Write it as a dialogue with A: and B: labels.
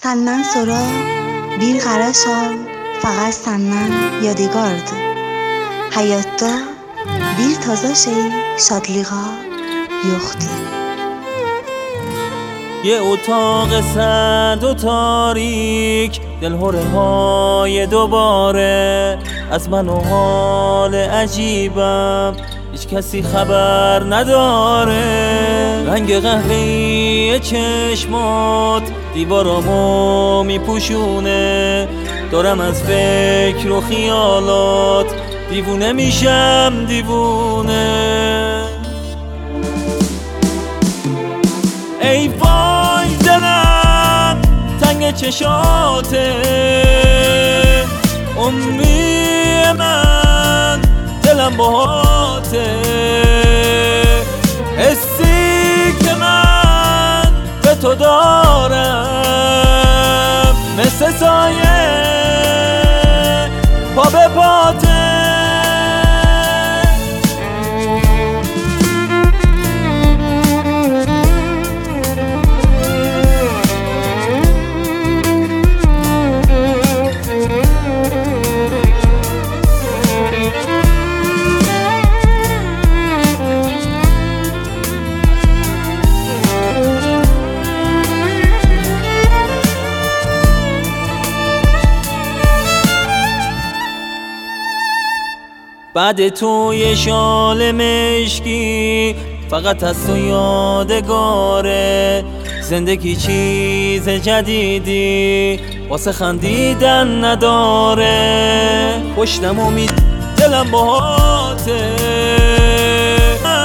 A: Senden sonra bir qara şal faqat senden yadigardı. Hayatda bir taza şey şadlığa yoktu.
B: یه اتاق سرد و تاریک، دلهره های دوباره از من و حال عجیبم هیچ کسی خبر نداره. رنگ قهوه‌ای چشمات دیوارامو میپوشونه، دارم از فکر و خیالات دیوونه میشم دیوونه. ای وای دلم تنگ چشاته، عمری من دلم باهاته، حسی که من به تو دارم مثل سایه پا به پاته. بعد تو یه شال مشکی فقط از تو یادگاره. زندگی چیز جدیدی واسه خندیدن نداره. پشتم امید دلم باهاته،